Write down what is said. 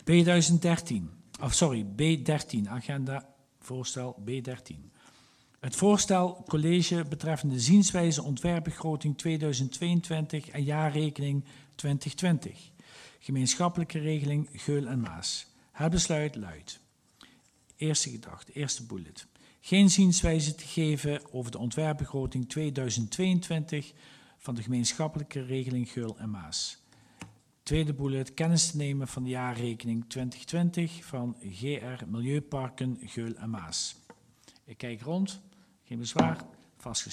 B13, agenda voorstel B13. Het voorstel college betreffende zienswijze ontwerpbegroting 2022 en jaarrekening 2020. Gemeenschappelijke regeling Geul en Maas. Het besluit luidt. Eerste gedachte, eerste bullet. Geen zienswijze te geven over de ontwerpbegroting 2022 van de gemeenschappelijke regeling Geul en Maas. Tweede bullet, kennis te nemen van de jaarrekening 2020 van GR Milieuparken Geul en Maas. Ik kijk rond, geen bezwaar, vastgesteld.